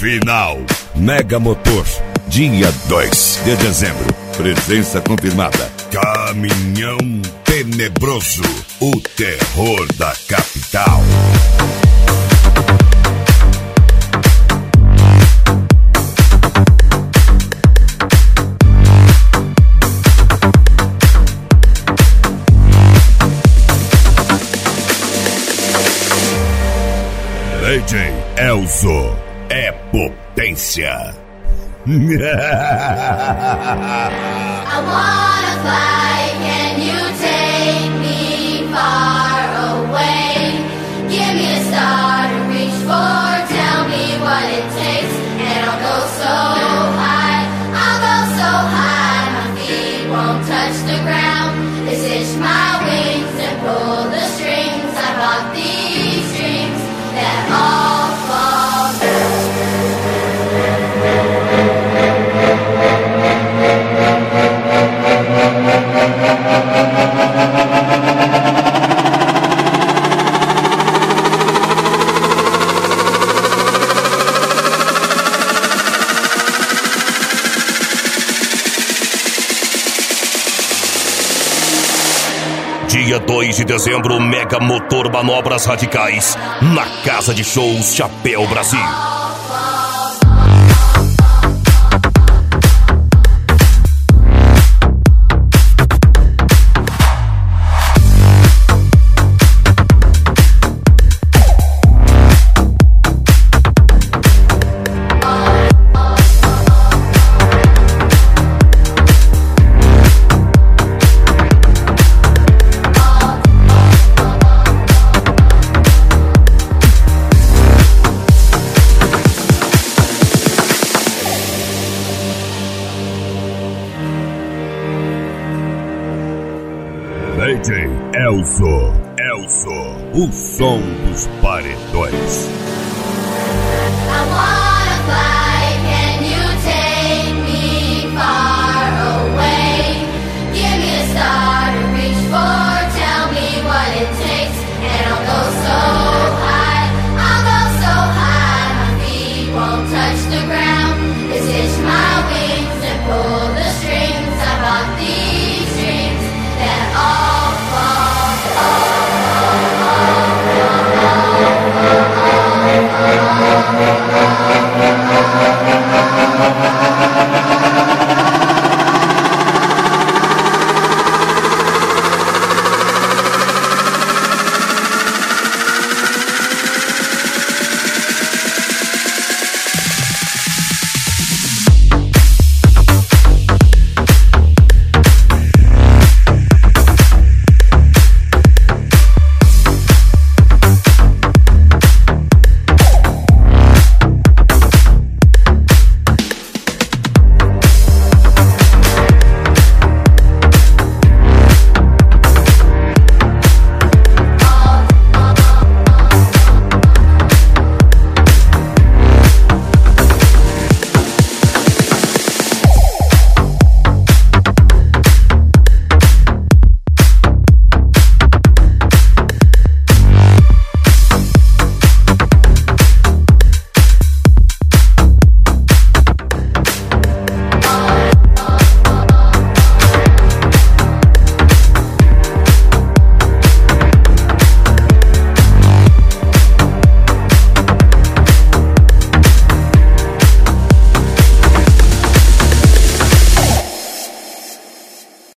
final. Mega Motor, dia 2 de dezembro. Presença confirmada. Caminhão Tenebroso, o terror da capital. DJ Elzo é potência. I wanna fly, can you take me far away? Give me a star to reach for, tell me what it takes, and I'll go so high, my feet won't touch the ground. They stitch my wings and pull the strings. I bought these dreams that all fall through. Dia 2 de dezembro, Mega Motor Manobras Radicais, na Casa de Shows Chapéu Brasil. DJ Elzo, o som dos paredões.